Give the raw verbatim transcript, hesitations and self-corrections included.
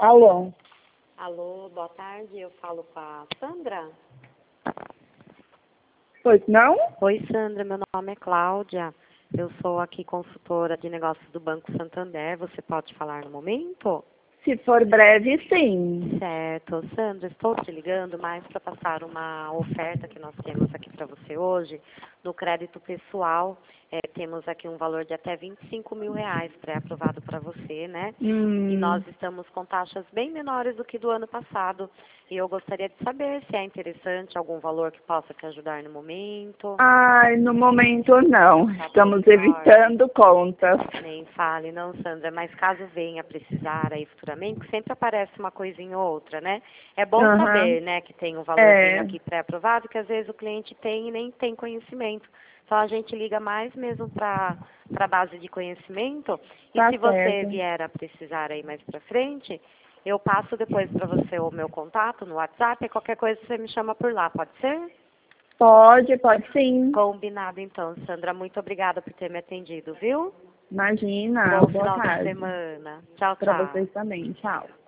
Alô? Alô, boa tarde, eu falo com a Sandra. Pois não? Oi, Sandra, meu nome é Cláudia. Eu sou aqui consultora de negócios do Banco Santander. Você pode falar no momento? Se for breve, sim. Certo. Sandra, estou te ligando mais para passar uma oferta que nós temos aqui para você hoje. No crédito pessoal, é, temos aqui um valor de até vinte e cinco mil reais pré-aprovado para você, né? Hum. E nós estamos com taxas bem menores do que do ano passado. E eu gostaria de saber se é interessante algum valor que possa te ajudar no momento. Ai, no momento não. Tá Estamos bem, Norma. evitando contas. Nem fale, não, Sandra, mas caso venha precisar aí futuramente, sempre aparece uma coisinha ou outra, né? É bom Aham. saber, né, que tem um valorzinho É. aqui pré-aprovado, que às vezes o cliente tem e nem tem conhecimento. Então a gente liga mais mesmo para a base de conhecimento. E Tá se você certo. vier a precisar aí mais para frente, eu passo depois para você o meu contato no WhatsApp, e qualquer coisa você me chama por lá, pode ser? Pode, pode sim. Combinado então, Sandra. Muito obrigada por ter me atendido, viu? Imagina. Bom Boa final de tarde. semana. Tchau, Para tchau. vocês também. Tchau.